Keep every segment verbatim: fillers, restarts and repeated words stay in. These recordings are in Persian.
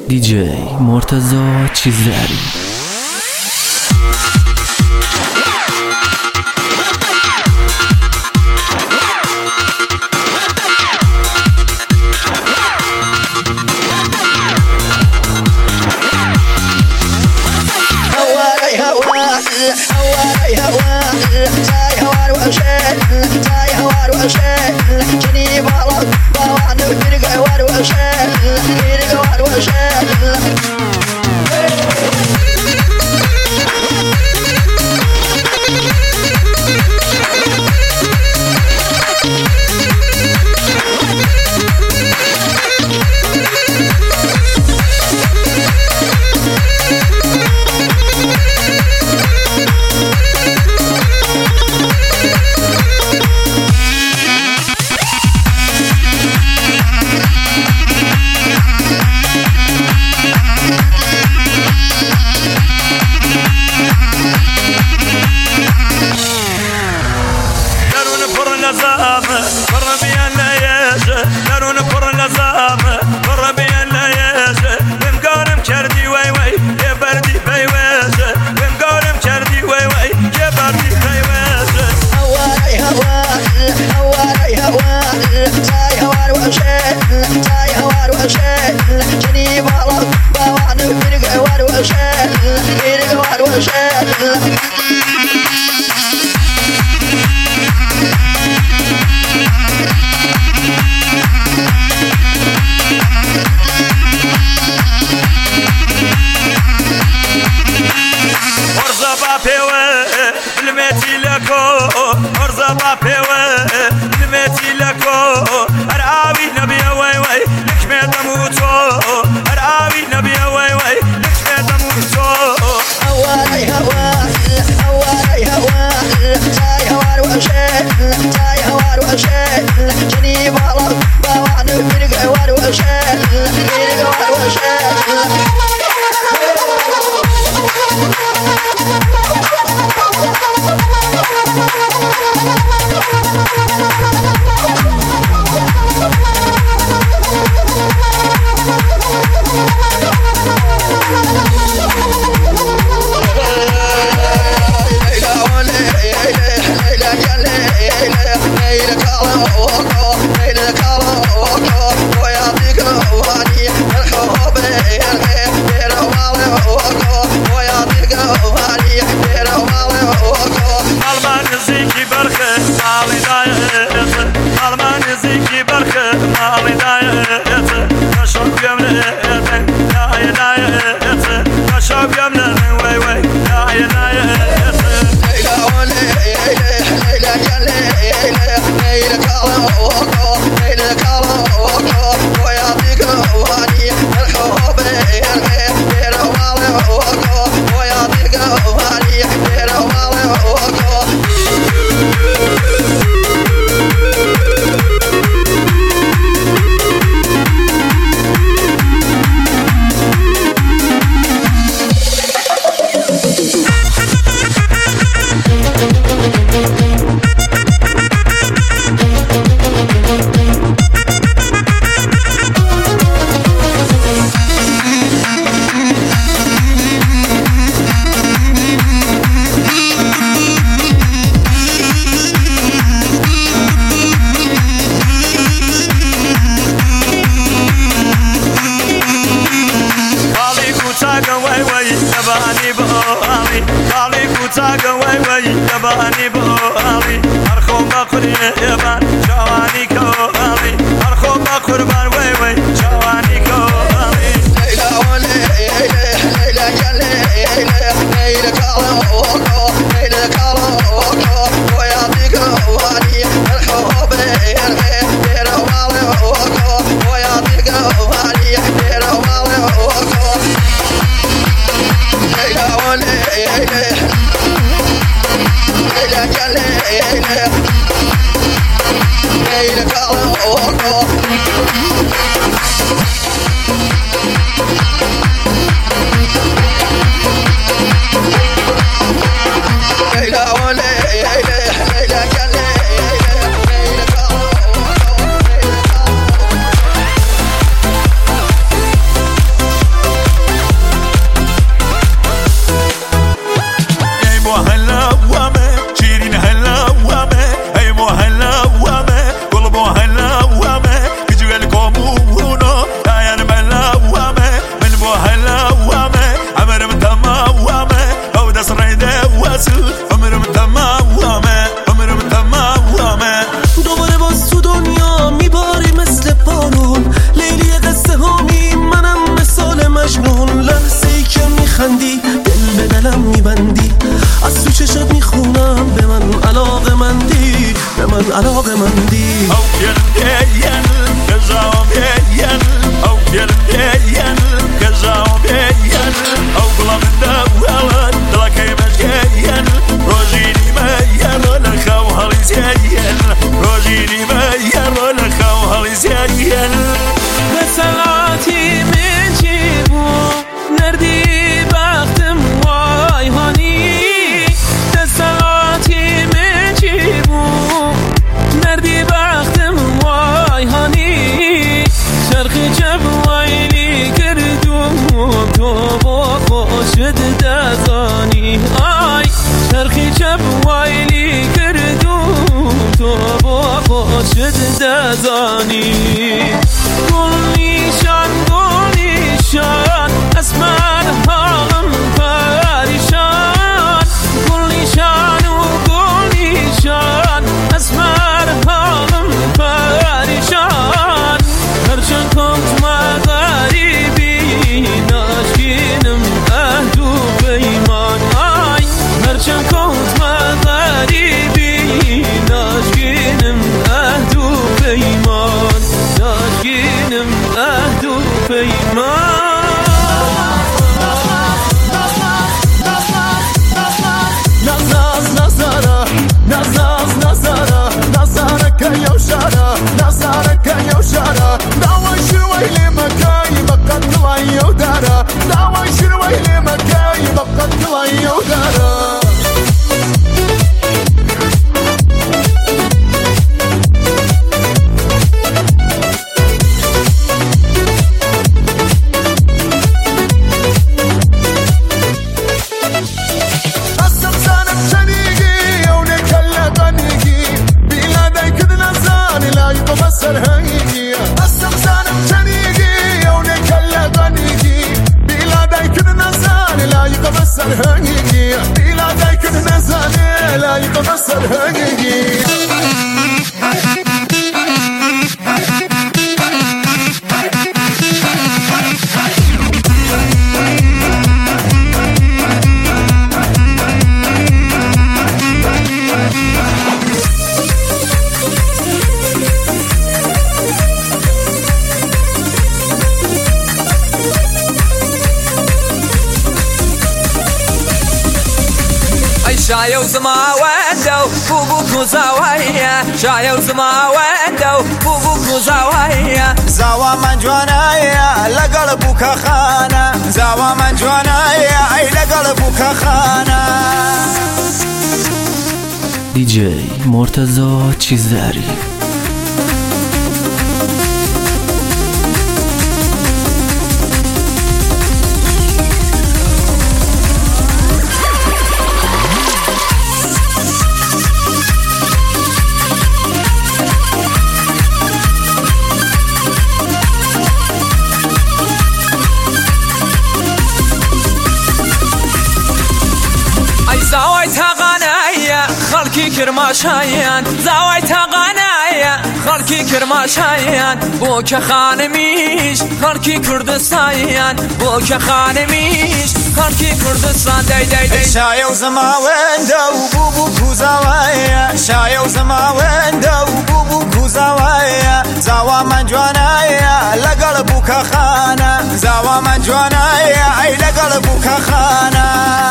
دی جی مرتضی چیزری. من علاقه من دی او گردین کجا بیین او گردین کجا بیین او گلم داول دلکی مجین روزینی میر لخو هلی زین روزینی میر لخو هلی زین مثلاتی من چی بود نردی بختم وای هانی مثلاتی من چی بود نردی بختم وای هانی شرخی جب وایلی کردم تو با خوشت دزانی آی شرخی جب وایلی کردم تو با خوشت دزانی گلیشان گلیشان اسمر هاغم پریشان گلیشان و گلیشان اسمر هاغم پریشان هرچند کمت ما غریبی ناشکینم عهد و پیمان آی هرچند کمت ما غریبی ناشکینم عهد و پیمان ناشکینم عهد و پیمان شايو زما وندو بوبو زوايا شايو زما وندو بوبو زوايا زوا من جوانايا لقلبك خانه زوا من جوانايا لقلبك خانه دی جی مرتضی چیزری زاوي تغنايا خلقي كرماشايان زاوي تغنايا خلقي كرماشايان بوك خانميش خلقي كردستايان بوك خانميش خلقي كردستان داي داي داي شايو زما وندو بوبو كوزاوايا شايو زما وندو بوبو كوزاوايا زوا من جوانايا لقلبك خانه زوا من جوانايا لقلبك خانه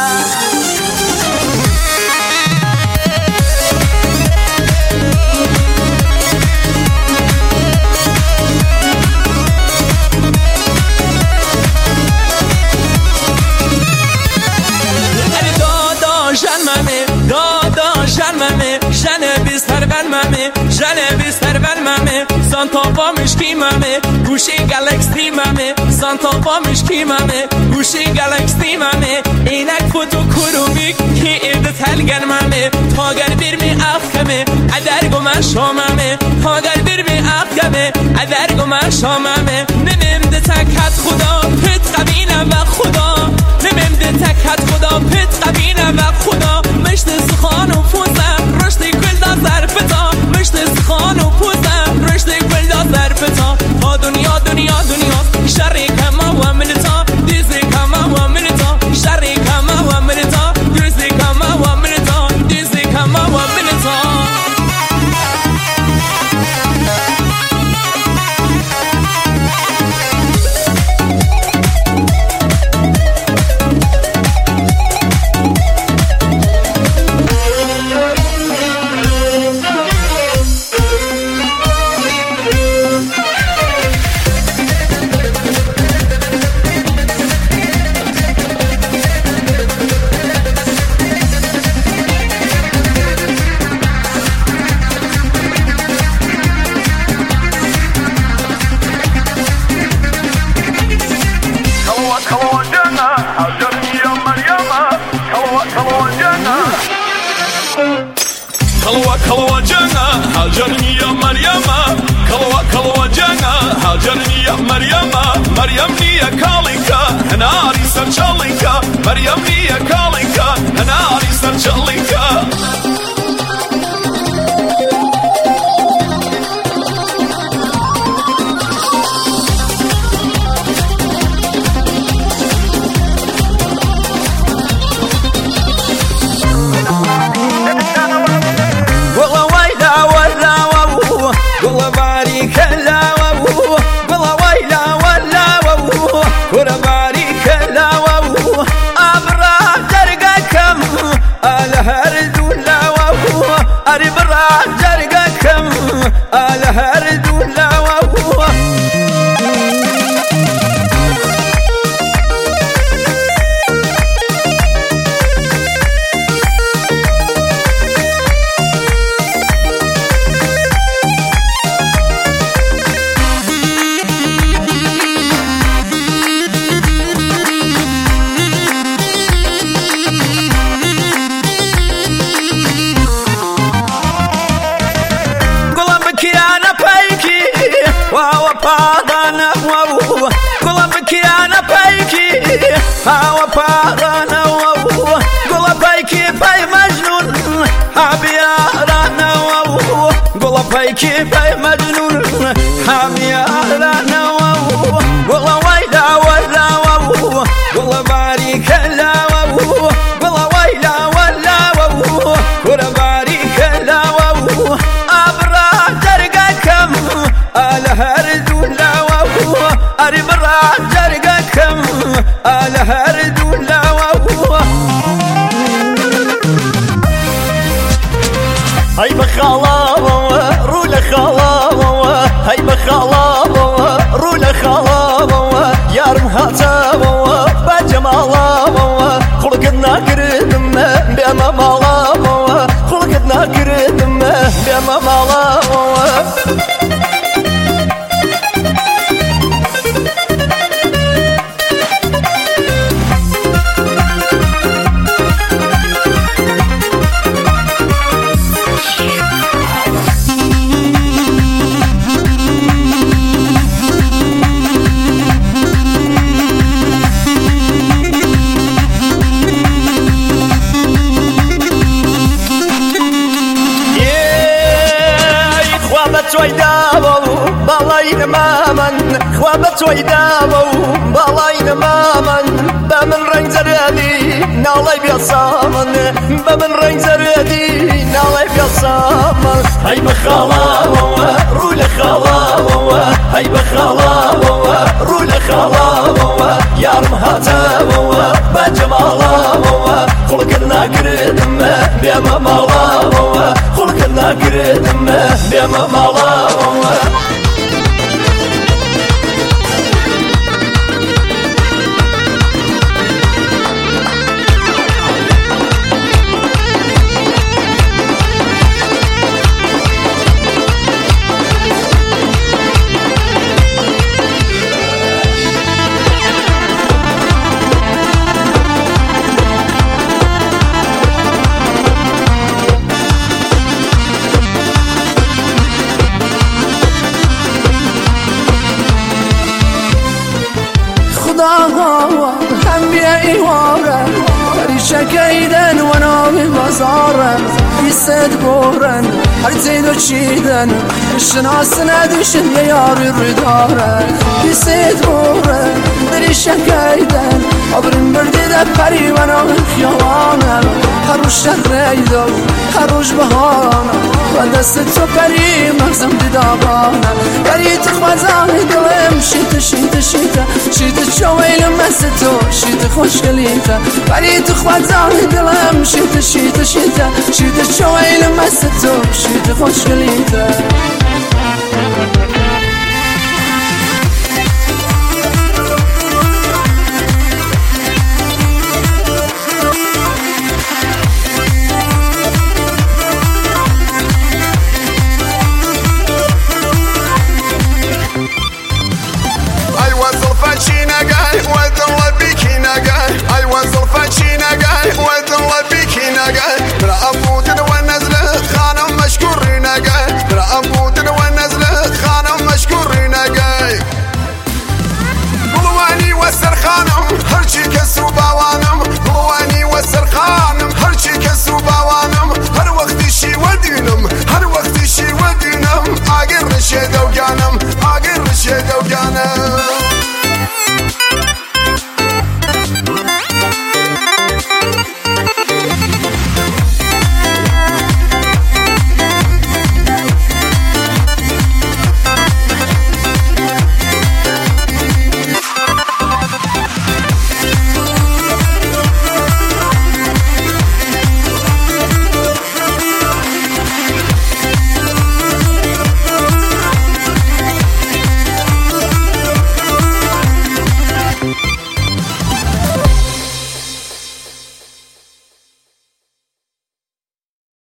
جنه بیستر برممه جنه بیستر برممه سانتا با مشکیممه گوشی گلکسی ممه سانتا با مشکیممه گوشی گلکسی ممه اینک فوتو کرومیک کی ایده تلگن ممه تاگر بیرمی افکمه ادرگو من شاممه تاگر بیرمی افکمه ادرگو من شاممه نمیم ده تکت خدا پت قبینم و خدا نمیم ده تکت خدا پت قبینم و خدا مشت سخان و فوزم رشد گل دا ظرفتا مشت سخان و پوزم رشد گل دا ظرفتا ها دنیا دنیا دنیا شری کما و ملتا دیزی کما و ملتا شری کما و ملتا دیزی کما و ملتا دیزی کما و ملتا پاغانە گوڵە بکیانە پایکی هاوە پاغانەوە گوڵە پایکی پای مەجنون هابیارانەوە گوڵە پایکی پای مەجنون هابیارانەوە گوڵە وەیلا وەلاوە گوڵە باریکە لاوە گوڵە وەیلا وەلاوە کورە باریکە لاوە ئابڕا جەرگەکەم ئالە هەردوو لاوە ئەری بڕا جەرگەکەم ئالە هەردوو لاوە هەی بە خاڵاوەوە ڕوو لە خاڵاوەوە هەی بە خاڵاوەوە ڕوو لە خاڵاوەوە یارم هاتاوەوە بە جەماڵاوەوە خوڵکت ناکردمە بێمە ماڵاوەوە خوڵکت ناکردمە بێمە ماڵاوەوە توی داوە و باڵای نەمامەن خوا بە توی داوە و باڵای نەمامەن بە من ڕەنگ زەرێدی ناڵای بێسامن بە من ڕەنگ زەرێدی ناڵای بێسامن هەی بە خاڵاوەوە ڕوو لە خاڵاوەوە هەی بە خاڵاوەوە ڕوو لە خاڵاوەوە یارم هاتاوەوە بە جەماڵاوەوە خوڵکت ناکردمە بێمە ماڵاوەوە خوڵکت ناکردمە بێمە ماڵاوەوە هم بیایی وارن پریشکیدن و نامی بازارن بیست بورن هر تیدو چیدن شناس ندوشن یه یاری رو دارن بیست بورن پریشکیدن عبرین بردیده پری و نامی خیالانم هر روش شهریدو هر روش بهانم و دست تو پری مغزم دیدابانم پری تخوازانی دلم شیط شیط شیط شیط چویل مستو شیط خوشگلیتا پری تخوازانی دلم شیط شیط شیط شیط چویل مستو شیط خوشگلیتا